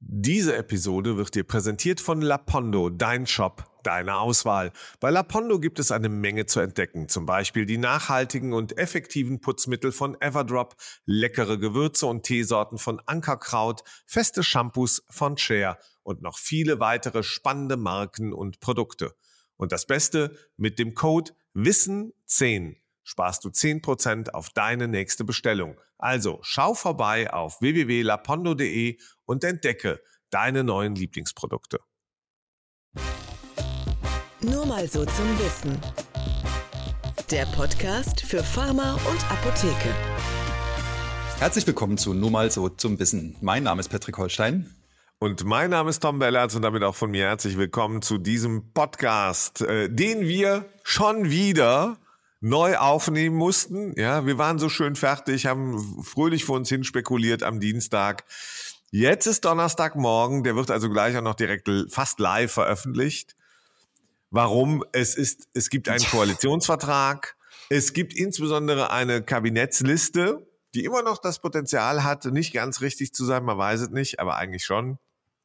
Diese Episode wird dir präsentiert von Lapondo, dein Shop, deine Auswahl. Bei Lapondo gibt es eine Menge zu entdecken, zum Beispiel die nachhaltigen und effektiven Putzmittel von Everdrop, leckere Gewürze und Teesorten von Ankerkraut, feste Shampoos von Share und noch viele weitere spannende Marken und Produkte. Und das Beste, mit dem Code WISSEN10 sparst du 10% auf deine nächste Bestellung. Also schau vorbei auf www.lapondo.de und entdecke deine neuen Lieblingsprodukte. Nur mal so zum Wissen. Der Podcast für Pharma und Apotheke. Herzlich willkommen zu Nur mal so zum Wissen. Mein Name ist Patrick Holstein. Und mein Name ist Tom Bellertz und damit auch von mir herzlich willkommen zu diesem Podcast, den wir schon wieder neu aufnehmen mussten. Ja, wir waren so schön fertig, haben fröhlich vor uns hin spekuliert am Dienstag. Jetzt ist Donnerstagmorgen, der wird also gleich auch noch direkt fast live veröffentlicht. Warum? Es gibt einen Koalitionsvertrag. Es gibt insbesondere eine Kabinettsliste, die immer noch das Potenzial hat, nicht ganz richtig zu sein, man weiß es nicht, aber eigentlich schon.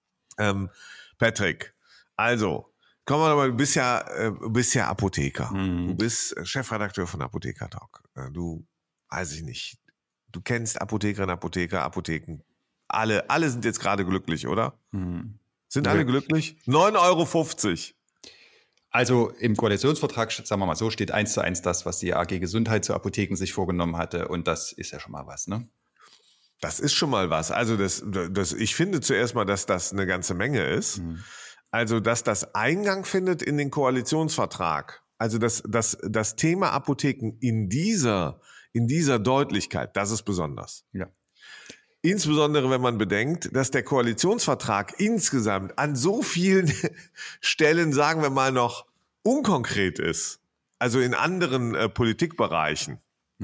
Patrick, also, komm mal, du bist ja Apotheker. Du bist Chefredakteur von Apotheker Talk. Du, weiß ich nicht, du kennst Apothekerinnen, Apotheker, Apotheken. Alle sind jetzt gerade glücklich, oder? Sind alle glücklich? 9,50 €. Also im Koalitionsvertrag, sagen wir mal so, steht 1:1 das, was die AG Gesundheit zu Apotheken sich vorgenommen hatte. Und das ist ja schon mal was, ne? Das ist schon mal was. Also ich finde zuerst mal, dass das eine ganze Menge ist. Also, dass das Eingang findet in den Koalitionsvertrag. Also, das Thema Apotheken in dieser Deutlichkeit, das ist besonders. Ja. Insbesondere, wenn man bedenkt, dass der Koalitionsvertrag insgesamt an so vielen Stellen, sagen wir mal, noch unkonkret ist. Also in anderen Politikbereichen,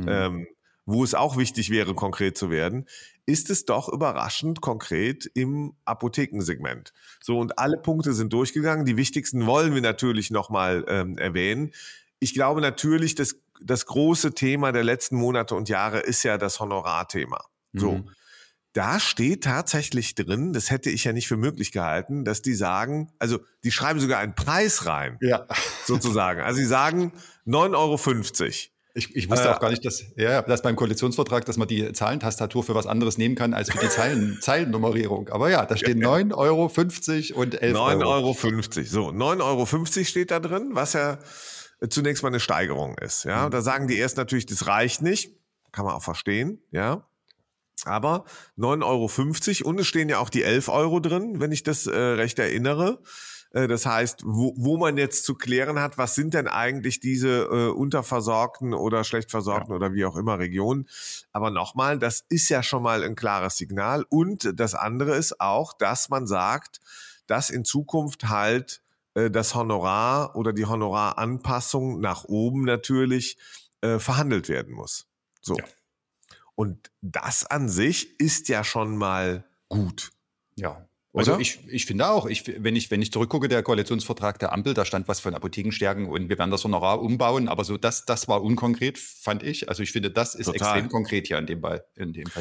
wo es auch wichtig wäre, konkret zu werden, ist es doch überraschend konkret im Apothekensegment. So, und alle Punkte sind durchgegangen. Die wichtigsten wollen wir natürlich nochmal erwähnen. Ich glaube natürlich, das große Thema der letzten Monate und Jahre ist ja das Honorarthema. So. Da steht tatsächlich drin, das hätte ich ja nicht für möglich gehalten, dass die sagen, also die schreiben sogar einen Preis rein, sozusagen. Also sie sagen 9,50 €. Ich wusste auch gar nicht, dass beim Koalitionsvertrag, dass man die Zahlentastatur für was anderes nehmen kann als für die Zeilennummerierung. Aber ja, da stehen 9,50 € und 11 €. 9,50 €. So, 9,50 € steht da drin, was ja zunächst mal eine Steigerung ist. Ja, da sagen die erst natürlich, das reicht nicht. Kann man auch verstehen, ja. Aber 9,50 € und es stehen ja auch die 11 € drin, wenn ich das recht erinnere. Das heißt, wo man jetzt zu klären hat, was sind denn eigentlich diese unterversorgten oder schlecht versorgten oder wie auch immer Regionen. Aber nochmal, das ist ja schon mal ein klares Signal. Und das andere ist auch, dass man sagt, dass in Zukunft halt das Honorar oder die Honoraranpassung nach oben natürlich verhandelt werden muss. So. Ja. Und das an sich ist ja schon mal gut. Ja. Also ich finde auch, wenn ich zurückgucke, der Koalitionsvertrag der Ampel, da stand was von Apothekenstärken und wir werden das Honorar umbauen, aber so das war unkonkret, fand ich. Also ich finde, das ist extrem konkret hier in dem Fall.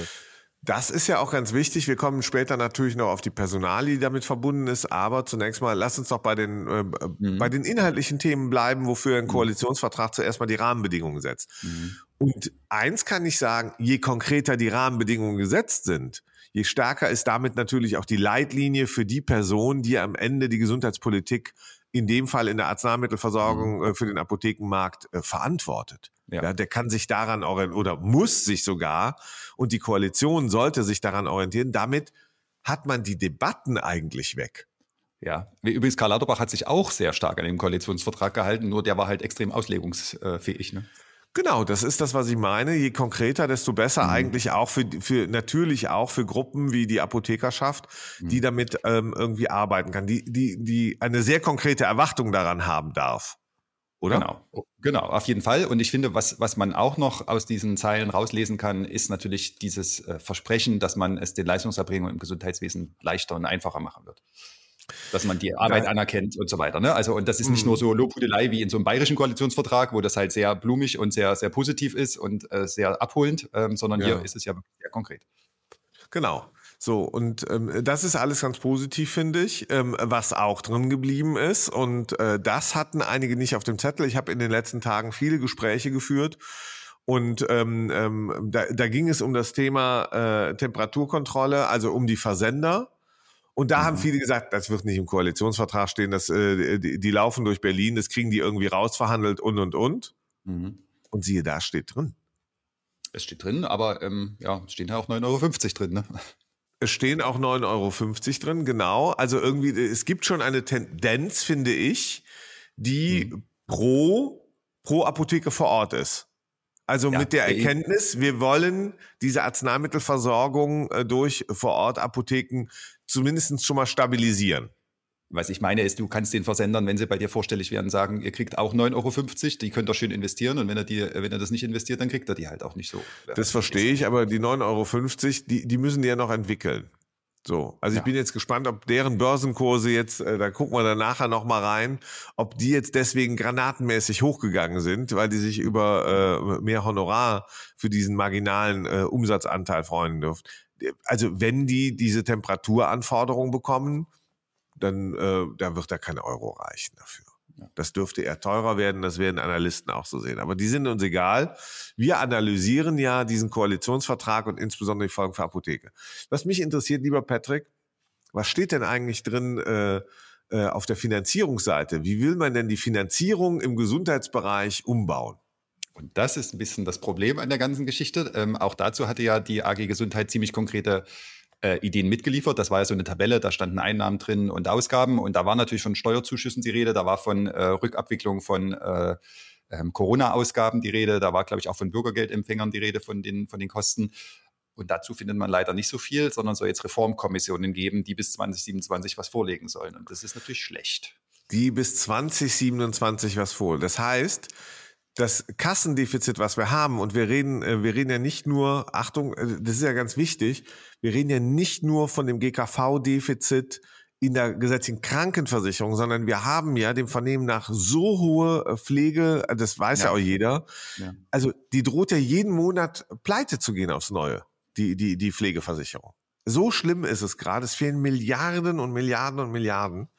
Das ist ja auch ganz wichtig. Wir kommen später natürlich noch auf die Personalie, die damit verbunden ist. Aber zunächst mal, lass uns doch bei den inhaltlichen Themen bleiben, wofür ein Koalitionsvertrag zuerst mal die Rahmenbedingungen setzt. Und eins kann ich sagen, je konkreter die Rahmenbedingungen gesetzt sind, je stärker ist damit natürlich auch die Leitlinie für die Person, die am Ende die Gesundheitspolitik, in dem Fall in der Arzneimittelversorgung für den Apothekenmarkt, verantwortet. Ja, der kann sich daran orientieren oder muss sich sogar, und die Koalition sollte sich daran orientieren. Damit hat man die Debatten eigentlich weg. Ja, übrigens Karl Lauterbach hat sich auch sehr stark an den Koalitionsvertrag gehalten, nur der war halt extrem auslegungsfähig, ne? Genau, das ist das, was ich meine. Je konkreter, desto besser eigentlich auch natürlich auch für Gruppen wie die Apothekerschaft, die damit irgendwie arbeiten kann, die eine sehr konkrete Erwartung daran haben darf. Oder? Genau, auf jeden Fall. Und ich finde, was man auch noch aus diesen Zeilen rauslesen kann, ist natürlich dieses Versprechen, dass man es den Leistungserbringern im Gesundheitswesen leichter und einfacher machen wird. Dass man die Arbeit anerkennt und so weiter. Ne? Also, und das ist nicht nur so Lobhudelei wie in so einem bayerischen Koalitionsvertrag, wo das halt sehr blumig und sehr, sehr positiv ist und sehr abholend, sondern hier ist es ja wirklich sehr konkret. Genau. So, und das ist alles ganz positiv, finde ich, was auch drin geblieben ist. Und das hatten einige nicht auf dem Zettel. Ich habe in den letzten Tagen viele Gespräche geführt. Und da ging es um das Thema Temperaturkontrolle, also um die Versender. Und da haben viele gesagt, das wird nicht im Koalitionsvertrag stehen, die laufen durch Berlin, das kriegen die irgendwie rausverhandelt und. Mhm. Und siehe da, steht drin. Es steht drin, aber es stehen ja auch 9,50 € drin. Ne? Es stehen auch 9,50 € drin, genau. Also irgendwie, es gibt schon eine Tendenz, finde ich, die pro Apotheke vor Ort ist. Also mit der Erkenntnis, wir wollen diese Arzneimittelversorgung durch Vor-Ort-Apotheken zumindest schon mal stabilisieren. Was ich meine ist, du kannst den Versendern, wenn sie bei dir vorstellig werden, sagen, ihr kriegt auch 9,50 €, die könnt ihr schön investieren und wenn er das nicht investiert, dann kriegt er die halt auch nicht so. Das verstehe ich, aber die 9,50 €, die müssen die ja noch entwickeln. So, also ich bin jetzt gespannt, ob deren Börsenkurse jetzt, da gucken wir dann nachher nochmal rein, ob die jetzt deswegen granatenmäßig hochgegangen sind, weil die sich über mehr Honorar für diesen marginalen Umsatzanteil freuen dürfen. Also wenn die diese Temperaturanforderung bekommen, dann da wird da kein Euro reichen dafür. Das dürfte eher teurer werden, das werden Analysten auch so sehen. Aber die sind uns egal. Wir analysieren ja diesen Koalitionsvertrag und insbesondere die Folgen für Apotheke. Was mich interessiert, lieber Patrick, was steht denn eigentlich drin auf der Finanzierungsseite? Wie will man denn die Finanzierung im Gesundheitsbereich umbauen? Und das ist ein bisschen das Problem an der ganzen Geschichte. Auch dazu hatte ja die AG Gesundheit ziemlich konkrete Ideen mitgeliefert. Das war ja so eine Tabelle, da standen Einnahmen drin und Ausgaben und da war natürlich von Steuerzuschüssen die Rede, da war von Rückabwicklung von Corona-Ausgaben die Rede, da war, glaube ich, auch von Bürgergeldempfängern die Rede von den Kosten. Und dazu findet man leider nicht so viel, sondern soll jetzt Reformkommissionen geben, die bis 2027 was vorlegen sollen. Und das ist natürlich schlecht. Die bis 2027 was vorlegen. Das heißt, das Kassendefizit, was wir haben, und wir reden ja nicht nur, Achtung, das ist ja ganz wichtig, wir reden ja nicht nur von dem GKV-Defizit in der gesetzlichen Krankenversicherung, sondern wir haben ja dem Vernehmen nach so hohe Pflege, das weiß ja auch jeder, also die droht ja jeden Monat pleite zu gehen aufs Neue, die Pflegeversicherung. So schlimm ist es gerade, es fehlen Milliarden und Milliarden und Milliarden.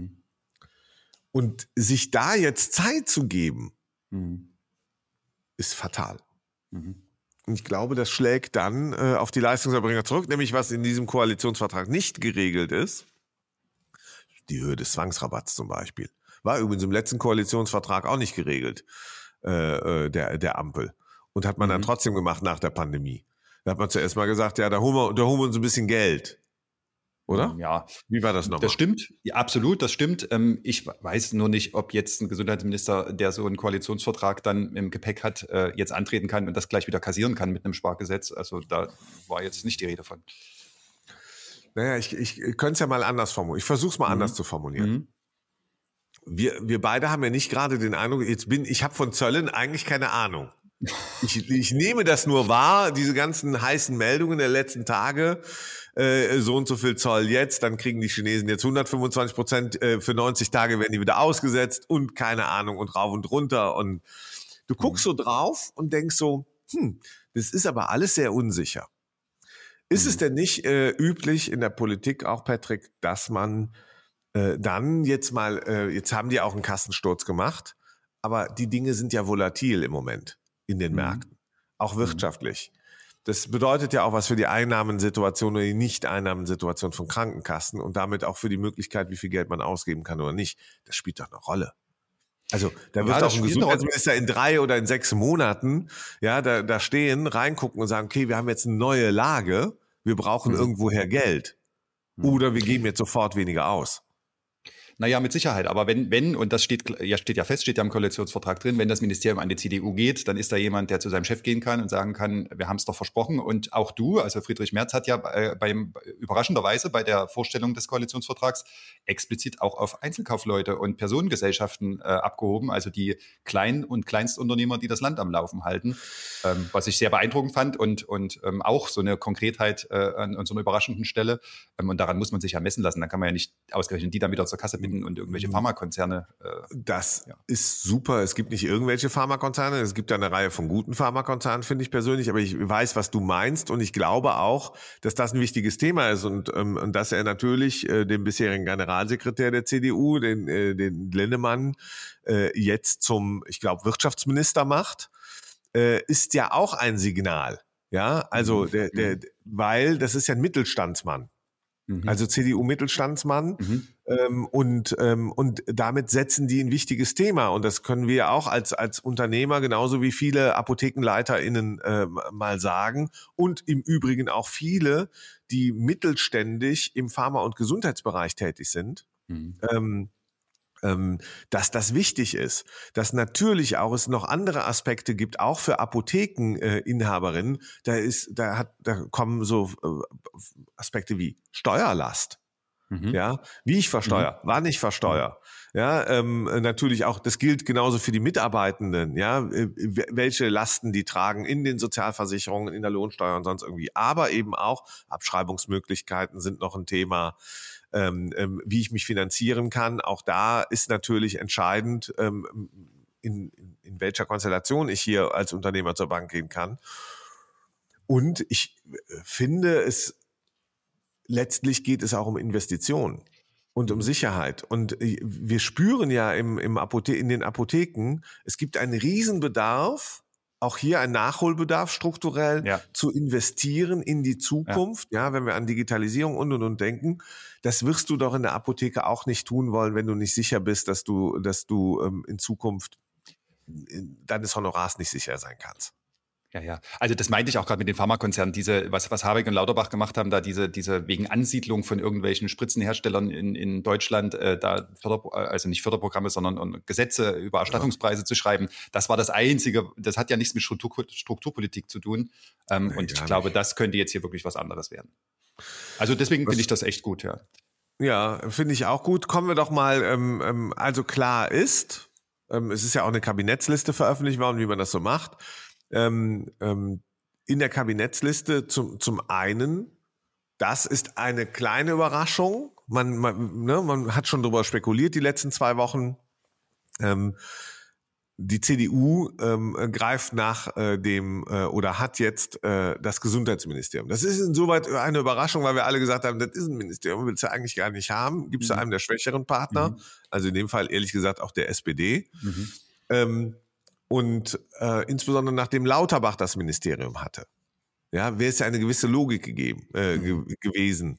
Und sich da jetzt Zeit zu geben, ist fatal. Und ich glaube, das schlägt dann auf die Leistungserbringer zurück, nämlich was in diesem Koalitionsvertrag nicht geregelt ist, die Höhe des Zwangsrabatts zum Beispiel. War übrigens im letzten Koalitionsvertrag auch nicht geregelt, der Ampel. Und hat man dann trotzdem gemacht nach der Pandemie. Da hat man zuerst mal gesagt, ja, da holen wir uns ein bisschen Geld. Oder? Ja. Wie war das nochmal? Das stimmt, ja, absolut, das stimmt. Ich weiß nur nicht, ob jetzt ein Gesundheitsminister, der so einen Koalitionsvertrag dann im Gepäck hat, jetzt antreten kann und das gleich wieder kassieren kann mit einem Spargesetz. Also da war jetzt nicht die Rede von. Naja, ich könnte es ja mal anders formulieren. Ich versuche es mal anders zu formulieren. Wir beide haben ja nicht gerade den Eindruck, ich habe von Zöllen eigentlich keine Ahnung. Ich nehme das nur wahr, diese ganzen heißen Meldungen der letzten Tage, so und so viel Zoll jetzt, dann kriegen die Chinesen jetzt 125%, für 90 Tage werden die wieder ausgesetzt und keine Ahnung und rauf und runter und du guckst so drauf und denkst so, das ist aber alles sehr unsicher. Ist es denn nicht üblich in der Politik auch, Patrick, dass man dann jetzt mal, jetzt haben die auch einen Kassensturz gemacht, aber die Dinge sind ja volatil im Moment in den Märkten, auch wirtschaftlich. Das bedeutet ja auch was für die Einnahmensituation oder die Nicht-Einnahmensituation von Krankenkassen und damit auch für die Möglichkeit, wie viel Geld man ausgeben kann oder nicht. Das spielt doch eine Rolle. Also da wird auch ein Gesundheitsminister in 3 oder in 6 Monaten da stehen, reingucken und sagen, okay, wir haben jetzt eine neue Lage, wir brauchen irgendwoher Geld. Oder wir geben jetzt sofort weniger aus. Naja, mit Sicherheit. Aber wenn, und das steht ja fest, steht ja im Koalitionsvertrag drin, wenn das Ministerium an die CDU geht, dann ist da jemand, der zu seinem Chef gehen kann und sagen kann, wir haben es doch versprochen. Und auch du, also Friedrich Merz hat ja überraschenderweise bei der Vorstellung des Koalitionsvertrags explizit auch auf Einzelkaufleute und Personengesellschaften abgehoben, also die Klein- und Kleinstunternehmer, die das Land am Laufen halten, was ich sehr beeindruckend fand und auch so eine Konkretheit an so einer überraschenden Stelle. Und daran muss man sich ja messen lassen. Dann kann man ja nicht ausgerechnet die dann wieder zur Kasse verschwinden und irgendwelche Pharmakonzerne. Das ist super. Es gibt nicht irgendwelche Pharmakonzerne. Es gibt eine Reihe von guten Pharmakonzernen, finde ich persönlich. Aber ich weiß, was du meinst. Und ich glaube auch, dass das ein wichtiges Thema ist und dass er natürlich den bisherigen Generalsekretär der CDU, den Linnemann, jetzt zum, ich glaube, Wirtschaftsminister macht, ist ja auch ein Signal. Ja, also weil das ist ja ein Mittelstandsmann. Also CDU-Mittelstandsmann und damit setzen die ein wichtiges Thema und das können wir auch als Unternehmer genauso wie viele ApothekenleiterInnen mal sagen und im Übrigen auch viele, die mittelständisch im Pharma- und Gesundheitsbereich tätig sind, dass das wichtig ist, dass natürlich auch es noch andere Aspekte gibt, auch für Apothekeninhaberinnen. Da kommen so Aspekte wie Steuerlast, ja, wie ich versteuere, wann ich versteuere. Ja, natürlich auch, das gilt genauso für die Mitarbeitenden, ja, welche Lasten die tragen in den Sozialversicherungen, in der Lohnsteuer und sonst irgendwie. Aber eben auch Abschreibungsmöglichkeiten sind noch ein Thema. Wie ich mich finanzieren kann. Auch da ist natürlich entscheidend, in welcher Konstellation ich hier als Unternehmer zur Bank gehen kann. Und ich finde, letztlich geht es auch um Investitionen und um Sicherheit. Und wir spüren ja in den Apotheken, es gibt einen Riesenbedarf, auch hier ein Nachholbedarf strukturell zu investieren in die Zukunft. Ja, wenn wir an Digitalisierung und denken, das wirst du doch in der Apotheke auch nicht tun wollen, wenn du nicht sicher bist, dass du in Zukunft deines Honorars nicht sicher sein kannst. Ja. Also das meinte ich auch gerade mit den Pharmakonzernen, was Habeck und Lauterbach gemacht haben, da diese wegen Ansiedlung von irgendwelchen Spritzenherstellern in Deutschland, also nicht Förderprogramme, sondern Gesetze über Erstattungspreise zu schreiben. Das war das Einzige, das hat ja nichts mit Strukturpolitik zu tun. Und ich glaube, das könnte jetzt hier wirklich was anderes werden. Also deswegen finde ich das echt gut, ja. Ja, finde ich auch gut. Kommen wir doch mal, also klar ist, es ist ja auch eine Kabinettsliste veröffentlicht worden, wie man das so macht. In der Kabinettsliste zum einen, das ist eine kleine Überraschung. Man hat schon darüber spekuliert die letzten 2 Wochen. Die CDU greift nach oder hat jetzt das Gesundheitsministerium. Das ist insoweit eine Überraschung, weil wir alle gesagt haben, das ist ein Ministerium, willst du eigentlich gar nicht haben. Gibst du einem der schwächeren Partner, also in dem Fall ehrlich gesagt auch der SPD. Und insbesondere nachdem Lauterbach das Ministerium hatte, ja, wäre es ja eine gewisse Logik gewesen.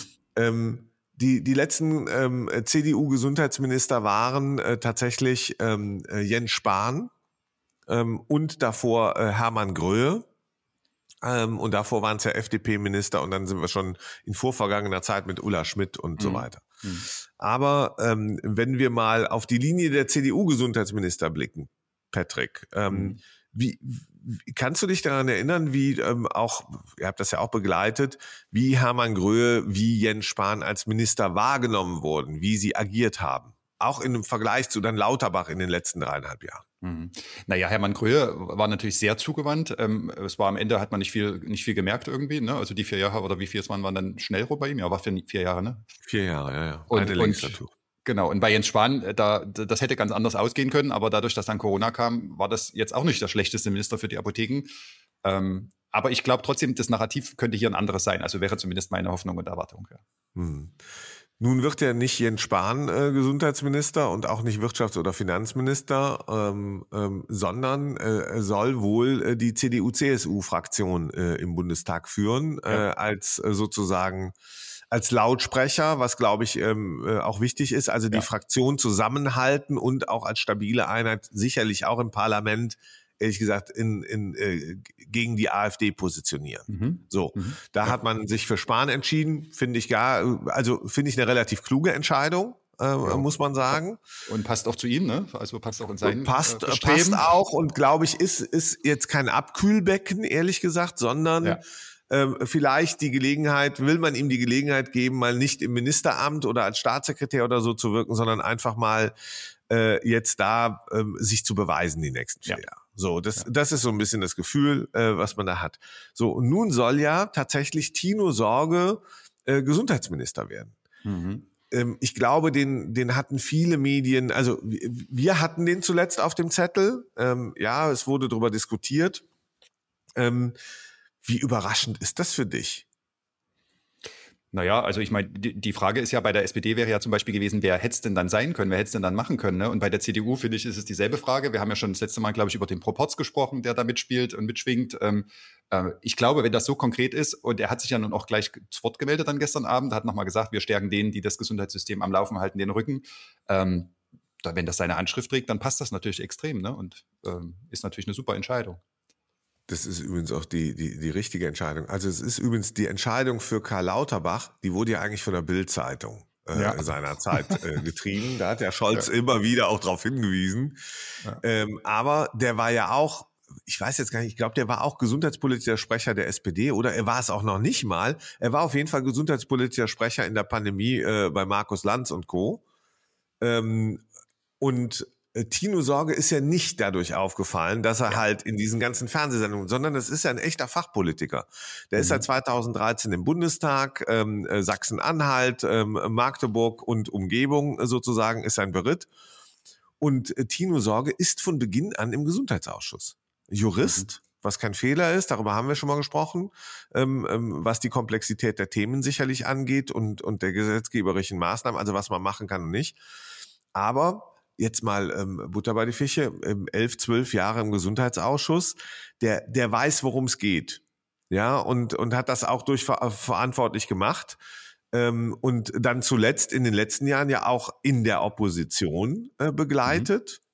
Die letzten CDU-Gesundheitsminister waren tatsächlich Jens Spahn und davor Hermann Gröhe. Und davor waren es ja FDP-Minister und dann sind wir schon in vorvergangener Zeit mit Ulla Schmidt und so weiter. Aber wenn wir mal auf die Linie der CDU-Gesundheitsminister blicken, Patrick, wie kannst du dich daran erinnern, wie auch, ihr habt das ja auch begleitet, wie Hermann Gröhe, wie Jens Spahn als Minister wahrgenommen wurden, wie sie agiert haben? Auch in einem Vergleich zu dann Lauterbach in den letzten 3,5 Jahren. Naja, Hermann Gröhe war natürlich sehr zugewandt. Es war am Ende, hat man nicht viel gemerkt irgendwie. Ne? Also die 4 Jahre oder wie viel es waren dann schnell rum bei ihm. Ja, war 4 Jahre, ne? 4 Jahre, ja. Eine Legislatur. Genau, und bei Jens Spahn, das hätte ganz anders ausgehen können, aber dadurch, dass dann Corona kam, war das jetzt auch nicht der schlechteste Minister für die Apotheken. Aber ich glaube trotzdem, das Narrativ könnte hier ein anderes sein. Also wäre zumindest meine Hoffnung und Erwartung. Ja. Nun wird ja nicht Jens Spahn Gesundheitsminister und auch nicht Wirtschafts- oder Finanzminister, sondern soll wohl die CDU-CSU-Fraktion im Bundestag führen, als sozusagen als Lautsprecher, was glaube ich auch wichtig ist, also die Fraktion zusammenhalten und auch als stabile Einheit sicherlich auch im Parlament, ehrlich gesagt, gegen die AfD positionieren. Da hat man sich für Spahn entschieden, finde ich eine relativ kluge Entscheidung. Muss man sagen. Und passt auch zu ihm, ne? Also passt auch in seinen passt auch und glaube ich, ist jetzt kein Abkühlbecken, ehrlich gesagt, sondern vielleicht will man ihm die Gelegenheit geben, mal nicht im Ministeramt oder als Staatssekretär oder so zu wirken, sondern einfach mal jetzt da sich zu beweisen die nächsten 4 Jahre. So, das ist so ein bisschen das Gefühl, was man da hat. So, und nun soll ja tatsächlich Tino Sorge Gesundheitsminister werden. ich glaube, den hatten viele Medien, also wir hatten den zuletzt auf dem Zettel. Ja, es wurde darüber diskutiert. Wie überraschend ist das für dich? Naja, also ich meine, die Frage ist ja, bei der SPD wäre ja zum Beispiel gewesen, wer hätte es denn dann sein können, wer hätte es denn dann machen können, ne? Und bei der CDU, finde ich, ist es dieselbe Frage. Wir haben ja schon das letzte Mal, glaube ich, über den Proporz gesprochen, der da mitspielt und mitschwingt. Ich glaube, wenn das so konkret ist, und er hat sich ja nun auch gleich zu Wort gemeldet dann gestern Abend, hat nochmal gesagt, wir stärken denen, die das Gesundheitssystem am Laufen halten, den Rücken. Wenn das seine Handschrift trägt, dann passt das natürlich extrem, ne? Und ist natürlich eine super Entscheidung. Das ist übrigens auch die richtige Entscheidung. Also es ist übrigens die Entscheidung für Karl Lauterbach, die wurde ja eigentlich von der Bild-Zeitung seinerzeit getrieben. Da hat der Scholz immer wieder auch darauf hingewiesen. Ja. Aber der war ja auch, ich weiß jetzt gar nicht, ich glaube, der war auch gesundheitspolitischer Sprecher der SPD oder er war es auch noch nicht mal. Er war auf jeden Fall gesundheitspolitischer Sprecher in der Pandemie bei Markus Lanz und Co. Und Tino Sorge ist ja nicht dadurch aufgefallen, dass er halt in diesen ganzen Fernsehsendungen, sondern es ist ja ein echter Fachpolitiker. Der ist seit 2013 im Bundestag, Sachsen-Anhalt, Magdeburg und Umgebung sozusagen ist sein Beritt. Und Tino Sorge ist von Beginn an im Gesundheitsausschuss. Jurist, was kein Fehler ist, darüber haben wir schon mal gesprochen, was die Komplexität der Themen sicherlich angeht und der gesetzgeberischen Maßnahmen, also was man machen kann und nicht. Aber jetzt mal Butter bei die Fische, 11, 12 Jahre im Gesundheitsausschuss, der weiß, worum es geht. Ja, und hat das auch verantwortlich gemacht. Und dann zuletzt in den letzten Jahren ja auch in der Opposition begleitet,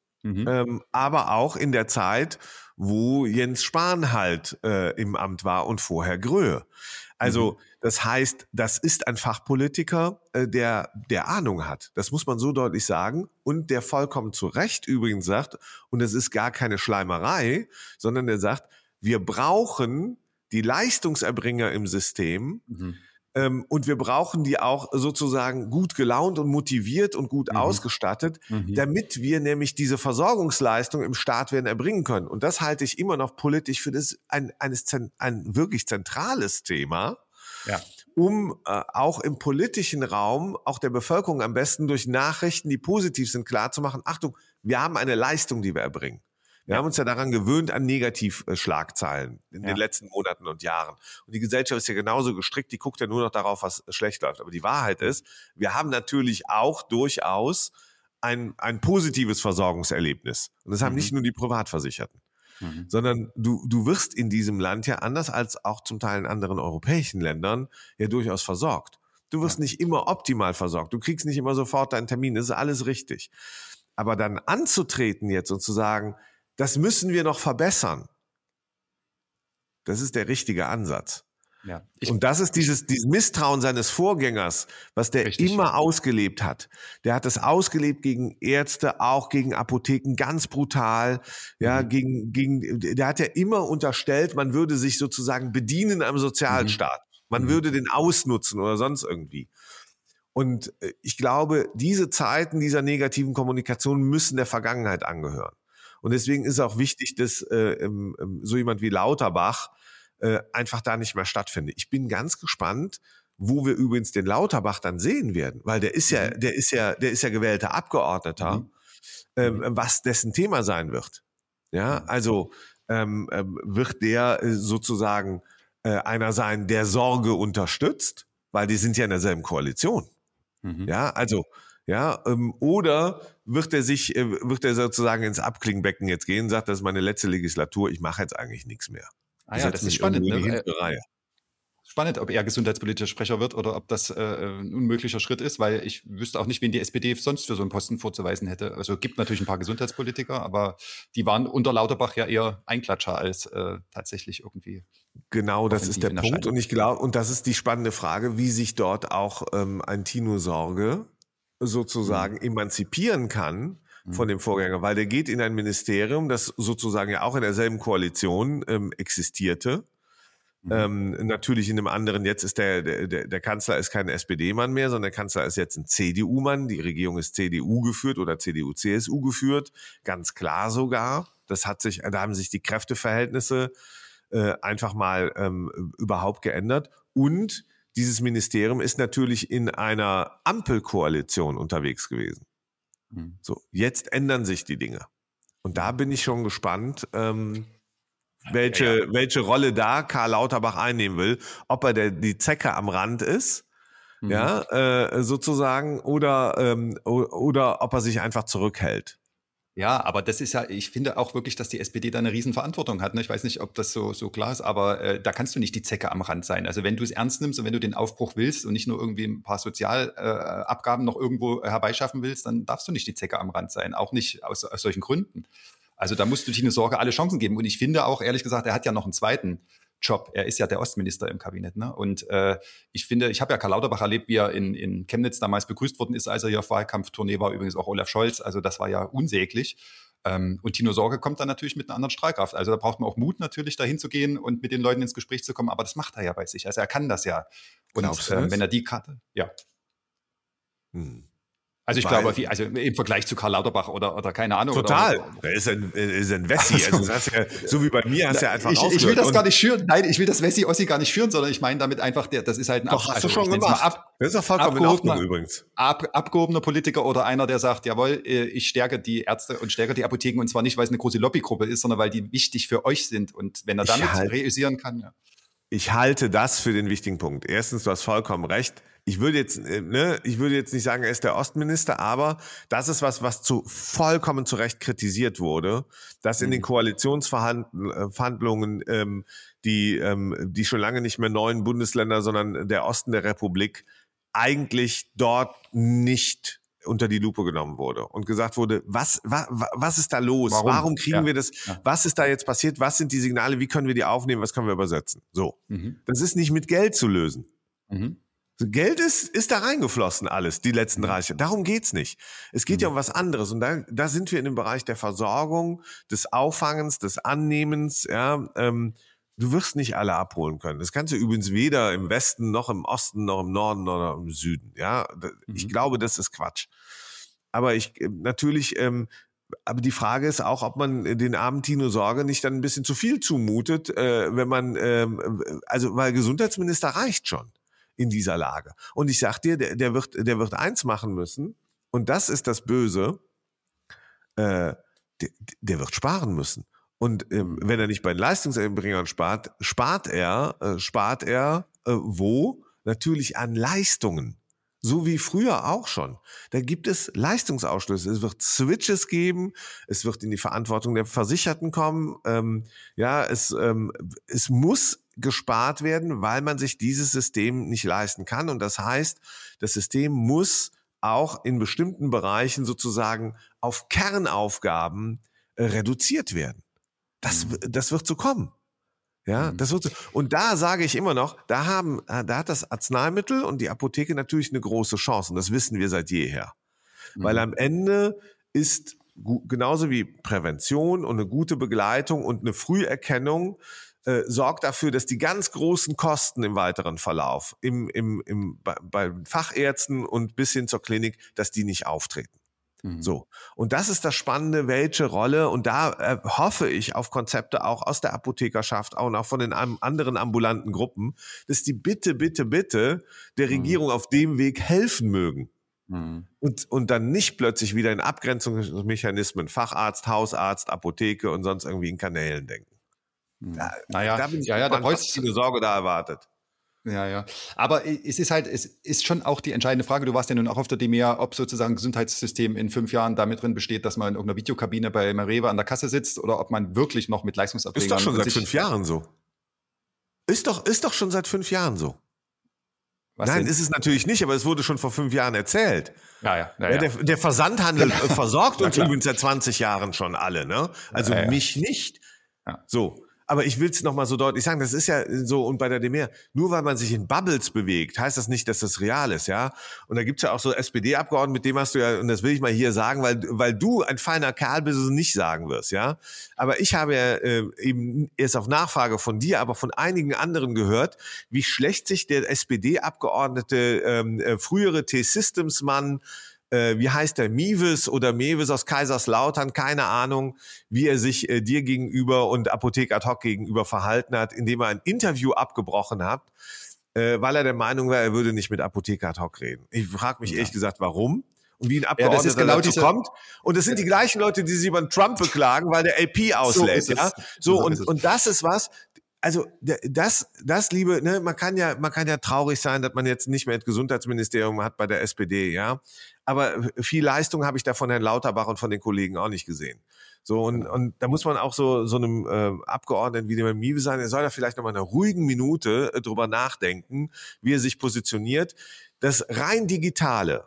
aber auch in der Zeit, wo Jens Spahn halt im Amt war und vorher Gröhe. Also das heißt, das ist ein Fachpolitiker, der Ahnung hat. Das muss man so deutlich sagen. Und der vollkommen zu Recht übrigens sagt, und es ist gar keine Schleimerei, sondern der sagt, wir brauchen die Leistungserbringer im System, und wir brauchen die auch sozusagen gut gelaunt und motiviert und gut ausgestattet, damit wir nämlich diese Versorgungsleistung im Staat werden erbringen können. Und das halte ich immer noch politisch für ein wirklich zentrales Thema, um auch im politischen Raum, auch der Bevölkerung am besten durch Nachrichten, die positiv sind, klarzumachen, Achtung, wir haben eine Leistung, die wir erbringen. Wir haben uns ja daran gewöhnt an Negativschlagzeilen in den letzten Monaten und Jahren. Und die Gesellschaft ist ja genauso gestrickt, die guckt ja nur noch darauf, was schlecht läuft. Aber die Wahrheit ist, wir haben natürlich auch durchaus ein positives Versorgungserlebnis. Und das haben nicht nur die Privatversicherten, sondern du wirst in diesem Land ja anders als auch zum Teil in anderen europäischen Ländern ja durchaus versorgt. Du wirst nicht immer optimal versorgt. Du kriegst nicht immer sofort deinen Termin. Das ist alles richtig. Aber dann anzutreten jetzt und zu sagen, das müssen wir noch verbessern. Das ist der richtige Ansatz. Ja, und das ist dieses Misstrauen seines Vorgängers, was der immer ausgelebt hat. Der hat es ausgelebt gegen Ärzte, auch gegen Apotheken, ganz brutal. Ja, der hat ja immer unterstellt, man würde sich sozusagen bedienen am Sozialstaat. Man würde den ausnutzen oder sonst irgendwie. Und ich glaube, diese Zeiten dieser negativen Kommunikation müssen der Vergangenheit angehören. Und deswegen ist auch wichtig, dass so jemand wie Lauterbach einfach da nicht mehr stattfindet. Ich bin ganz gespannt, wo wir übrigens den Lauterbach dann sehen werden, weil der ist ja gewählter Abgeordneter, was dessen Thema sein wird. Ja, also wird der sozusagen einer sein, der Sorge unterstützt, weil die sind ja in derselben Koalition. Ja, also oder wird er sozusagen ins Abklingbecken jetzt gehen und sagt, das ist meine letzte Legislatur, ich mache jetzt eigentlich nichts mehr. Das ist spannend. Ne? Spannend, ob er gesundheitspolitischer Sprecher wird oder ob das ein unmöglicher Schritt ist, weil ich wüsste auch nicht, wen die SPD sonst für so einen Posten vorzuweisen hätte. Also es gibt natürlich ein paar Gesundheitspolitiker, aber die waren unter Lauterbach ja eher Einklatscher als tatsächlich irgendwie. Genau, das ist der Punkt. Und ich glaube, und das ist die spannende Frage, wie sich dort auch ein Tino Sorge sozusagen emanzipieren kann von dem Vorgänger, weil der geht in ein Ministerium, das sozusagen ja auch in derselben Koalition existierte. Natürlich in einem anderen, jetzt ist der Kanzler ist kein SPD-Mann mehr, sondern der Kanzler ist jetzt ein CDU-Mann. Die Regierung ist CDU geführt oder CDU-CSU geführt, ganz klar sogar. Da haben sich die Kräfteverhältnisse einfach mal überhaupt geändert. Und dieses Ministerium ist natürlich in einer Ampelkoalition unterwegs gewesen. So, jetzt ändern sich die Dinge. Und da bin ich schon gespannt, welche Rolle da Karl Lauterbach einnehmen will. Ob er die Zecke am Rand ist, sozusagen, oder ob er sich einfach zurückhält. Ja, aber das ist ja, ich finde auch wirklich, dass die SPD da eine Riesenverantwortung hat. Ne? Ich weiß nicht, ob das so klar ist, aber da kannst du nicht die Zecke am Rand sein. Also wenn du es ernst nimmst und wenn du den Aufbruch willst und nicht nur irgendwie ein paar Sozialabgaben noch irgendwo herbeischaffen willst, dann darfst du nicht die Zecke am Rand sein. Auch nicht aus solchen Gründen. Also da musst du Tino Sorge alle Chancen geben. Und ich finde auch, ehrlich gesagt, er hat ja noch einen zweiten Job. Er ist ja der Ostminister im Kabinett. Ne? Und ich finde, ich habe ja Karl Lauterbach erlebt, wie er in Chemnitz damals begrüßt worden ist, als er hier auf Wahlkampftournee war. Übrigens auch Olaf Scholz. Also das war ja unsäglich. Und Tino Sorge kommt dann natürlich mit einer anderen Strahlkraft. Also da braucht man auch Mut natürlich, dahin zu gehen und mit den Leuten ins Gespräch zu kommen. Aber das macht er ja bei sich. Also er kann das ja. Und wenn er die Karte, ja. Also ich glaube, also im Vergleich zu Karl Lauterbach oder keine Ahnung. Total. Er ist ein Wessi. Also das hast ja, so wie bei mir hast du ja einfach ich will das gar nicht schüren. Nein, ich will das Wessi-Ossi gar nicht schüren, sondern ich meine damit einfach, das ist halt ein Doch, hast du schon gemacht. Das ist doch vollkommen in Ordnung übrigens. Abgehobener Politiker oder einer, der sagt, jawohl, ich stärke die Ärzte und stärke die Apotheken und zwar nicht, weil es eine große Lobbygruppe ist, sondern weil die wichtig für euch sind. Und wenn er damit reüssieren kann, ja. Ich halte das für den wichtigen Punkt. Erstens, du hast vollkommen recht. Ich würde jetzt nicht sagen, er ist der Ostminister, aber das ist was vollkommen zu Recht kritisiert wurde, dass in den Koalitionsverhandlungen die schon lange nicht mehr 9 Bundesländer, sondern der Osten der Republik eigentlich dort nicht unter die Lupe genommen wurde und gesagt wurde, was ist da los? Warum kriegen wir das? Ja. Was ist da jetzt passiert? Was sind die Signale? Wie können wir die aufnehmen? Was können wir übersetzen? So. Das ist nicht mit Geld zu lösen. Geld ist da reingeflossen alles, die letzten 30 Jahre. Darum geht's nicht. Es geht ja um was anderes. Und da sind wir in dem Bereich der Versorgung, des Auffangens, des Annehmens, ja, du wirst nicht alle abholen können. Das kannst du übrigens weder im Westen, noch im Osten, noch im Norden, noch im Süden. Ja, ich glaube, das ist Quatsch. Aber aber die Frage ist auch, ob man den armen Tino Sorge nicht dann ein bisschen zu viel zumutet, wenn man, weil Gesundheitsminister reicht schon in dieser Lage. Und ich sag dir, der wird eins machen müssen, und das ist das Böse, der wird sparen müssen. Und wenn er nicht bei den Leistungserbringern spart er wo? Natürlich an Leistungen. So wie früher auch schon. Da gibt es Leistungsausschlüsse. Es wird Switches geben. Es wird in die Verantwortung der Versicherten kommen. Es muss gespart werden, weil man sich dieses System nicht leisten kann. Und das heißt, das System muss auch in bestimmten Bereichen sozusagen auf Kernaufgaben reduziert werden. Das wird so kommen. Ja, das wird so. Und da sage ich immer noch, da hat das Arzneimittel und die Apotheke natürlich eine große Chance. Und das wissen wir seit jeher. Weil am Ende ist genauso wie Prävention und eine gute Begleitung und eine Früherkennung sorgt dafür, dass die ganz großen Kosten im weiteren Verlauf bei Fachärzten und bis hin zur Klinik, dass die nicht auftreten. So. Und das ist das Spannende, welche Rolle, und da hoffe ich auf Konzepte auch aus der Apothekerschaft, auch von den anderen ambulanten Gruppen, dass die bitte der Regierung auf dem Weg helfen mögen. Und dann nicht plötzlich wieder in Abgrenzungsmechanismen, Facharzt, Hausarzt, Apotheke und sonst irgendwie in Kanälen denken. Da bin ich gespannt, was die Sorge da erwartet. Ja. Aber es ist schon auch die entscheidende Frage, du warst ja nun auch auf der DEMEA, ob sozusagen Gesundheitssystem in 5 Jahren damit drin besteht, dass man in irgendeiner Videokabine bei Rewe an der Kasse sitzt oder ob man wirklich noch mit Leistungserbringern... Ist doch schon seit 5 Jahren so. Ist doch schon seit 5 Jahren so. Nein, ist es natürlich nicht, aber es wurde schon vor 5 Jahren erzählt. Ja. Der Versandhandel versorgt uns übrigens seit 20 Jahren schon alle, ne? Also mich nicht. Ja. So. Aber ich will es nochmal so deutlich sagen, das ist ja so, und bei der DEMEA, nur weil man sich in Bubbles bewegt, heißt das nicht, dass das real ist, ja. Und da gibt's ja auch so SPD-Abgeordnete, mit dem hast du ja, und das will ich mal hier sagen, weil du ein feiner Kerl bist und nicht sagen wirst, ja. Aber ich habe ja eben erst auf Nachfrage von dir, aber von einigen anderen gehört, wie schlecht sich der SPD-Abgeordnete, frühere T-Systems-Mann, wie heißt der, Mewes aus Kaiserslautern, keine Ahnung, wie er sich dir gegenüber und Apotheke ad hoc gegenüber verhalten hat, indem er ein Interview abgebrochen hat, weil er der Meinung war, er würde nicht mit Apotheker ad hoc reden. Ich frage mich ehrlich gesagt, warum? Und wie ein Abgeordneter dazu kommt. Und das sind die gleichen Leute, die sich über Trump beklagen, weil der AP auslädt. Und das ist was. Also das liebe, ne, man kann ja traurig sein, dass man jetzt nicht mehr das Gesundheitsministerium hat bei der SPD, ja. Aber viel Leistung habe ich da von Herrn Lauterbach und von den Kollegen auch nicht gesehen. So, und da muss man auch so einem Abgeordneten wie dem Miewe sagen, er soll da vielleicht nochmal in einer ruhigen Minute drüber nachdenken, wie er sich positioniert. Das rein Digitale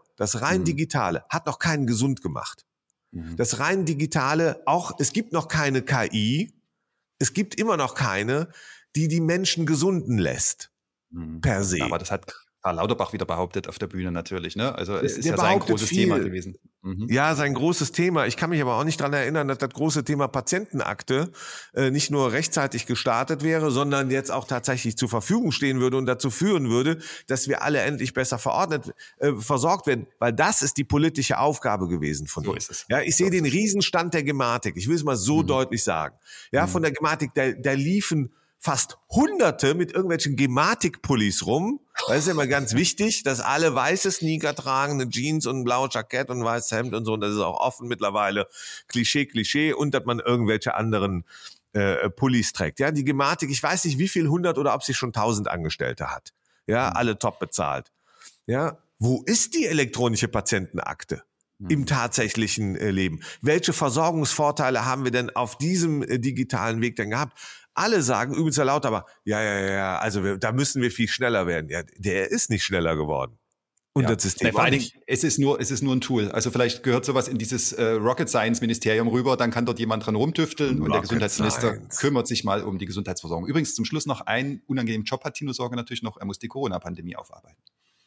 hat noch keinen gesund gemacht. Das rein Digitale, auch es gibt noch keine KI, es gibt immer noch keine, die Menschen gesunden lässt, per se. Aber das hat Karl Lauterbach wieder behauptet auf der Bühne natürlich, ne? Also es ist ja sein großes Thema gewesen. Ja, sein großes Thema. Ich kann mich aber auch nicht daran erinnern, dass das große Thema Patientenakte nicht nur rechtzeitig gestartet wäre, sondern jetzt auch tatsächlich zur Verfügung stehen würde und dazu führen würde, dass wir alle endlich besser versorgt werden. Weil das ist die politische Aufgabe gewesen von ihm. So ist es. Ja, ich sehe den Riesenstand der Gematik. Ich will es mal so deutlich sagen. Ja, von der Gematik, da liefen fast Hunderte mit irgendwelchen Gematik-Pullis rum. Das ist immer ganz wichtig, dass alle weiße Sneaker tragen, eine Jeans und ein blaues Jackett und ein weißes Hemd und so. Und das ist auch offen mittlerweile Klischee. Und dass man irgendwelche anderen Pullis trägt. Ja, die Gematik, ich weiß nicht, wie viel 100 oder ob sie schon 1000 Angestellte hat. Ja, alle top bezahlt. Ja, wo ist die elektronische Patientenakte im tatsächlichen Leben? Welche Versorgungsvorteile haben wir denn auf diesem digitalen Weg denn gehabt? Alle sagen übelst laut, aber ja, also da müssen wir viel schneller werden. Ja, der ist nicht schneller geworden. Und das System vor allen Dingen, es ist nur ein Tool. Also vielleicht gehört sowas in dieses Rocket Science Ministerium rüber, dann kann dort jemand dran rumtüfteln und der Gesundheitsminister kümmert sich mal um die Gesundheitsversorgung. Übrigens zum Schluss noch ein unangenehmen Job hat Tino Sorge natürlich noch, er muss die Corona-Pandemie aufarbeiten.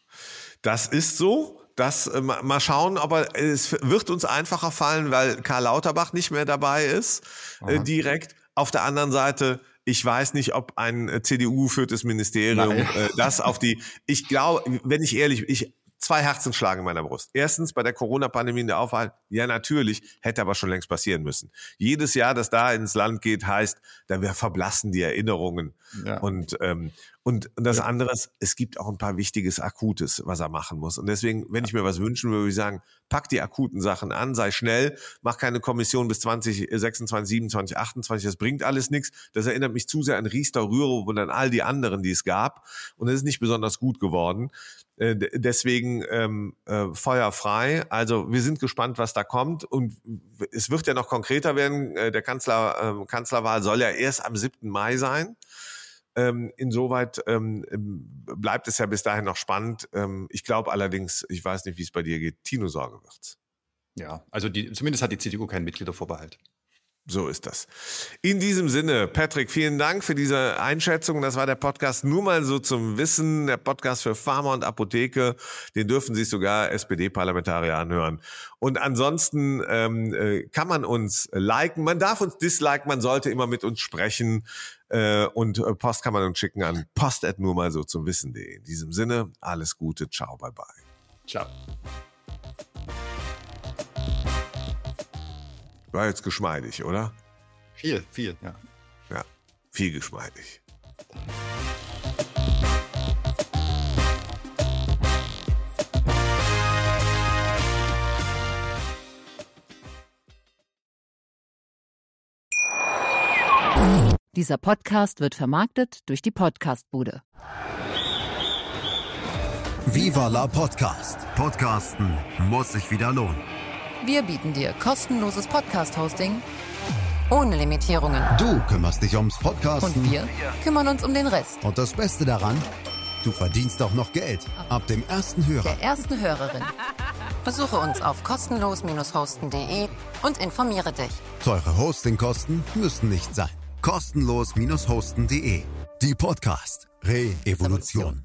Das ist so. Mal schauen, aber es wird uns einfacher fallen, weil Karl Lauterbach nicht mehr dabei ist, direkt. Auf der anderen Seite, ich weiß nicht, ob ein CDU-geführtes Ministerium das auf ich glaube, wenn ich ehrlich, zwei Herzen schlagen in meiner Brust. Erstens, bei der Corona-Pandemie in der Aufhaltung, ja natürlich, hätte aber schon längst passieren müssen. Jedes Jahr, das da ins Land geht, heißt, da verblassen die Erinnerungen. Ja. Und das andere ist, es gibt auch ein paar Wichtiges, Akutes, was er machen muss. Und deswegen, wenn ich mir was wünschen würde, würde ich sagen, pack die akuten Sachen an, sei schnell, mach keine Kommission bis 2026, 27, 28, das bringt alles nichts. Das erinnert mich zu sehr an Riester, Rürup und an all die anderen, die es gab. Und es ist nicht besonders gut geworden. Deswegen Feuer frei. Also wir sind gespannt, was da kommt. Und es wird ja noch konkreter werden. Der Kanzlerwahl soll ja erst am 7. Mai sein. Insoweit bleibt es ja bis dahin noch spannend. Ich glaube allerdings, ich weiß nicht, wie es bei dir geht, Tino Sorge wird's. Ja, also zumindest hat die CDU keinen Mitgliedervorbehalt. So ist das. In diesem Sinne, Patrick, vielen Dank für diese Einschätzung. Das war der Podcast nur mal so zum Wissen, der Podcast für Pharma und Apotheke. Den dürfen sich sogar SPD-Parlamentarier anhören. Und ansonsten kann man uns liken, man darf uns disliken, man sollte immer mit uns sprechen. Und Post kann man uns schicken an post@nurmalsozumwissen.de. In diesem Sinne, alles Gute, ciao, bye bye. Ciao. War jetzt geschmeidig, oder? Viel, ja. Ja, viel geschmeidig. Dieser Podcast wird vermarktet durch die Podcast-Bude. Viva la Podcast. Podcasten muss sich wieder lohnen. Wir bieten dir kostenloses Podcast-Hosting ohne Limitierungen. Du kümmerst dich ums Podcasten. Und wir kümmern uns um den Rest. Und das Beste daran, du verdienst auch noch Geld. Ab dem ersten Hörer. Der ersten Hörerin. Besuche uns auf kostenlos-hosten.de und informiere dich. Teure Hostingkosten müssen nicht sein. Kostenlos-hosten.de. Die Podcast Re-Evolution.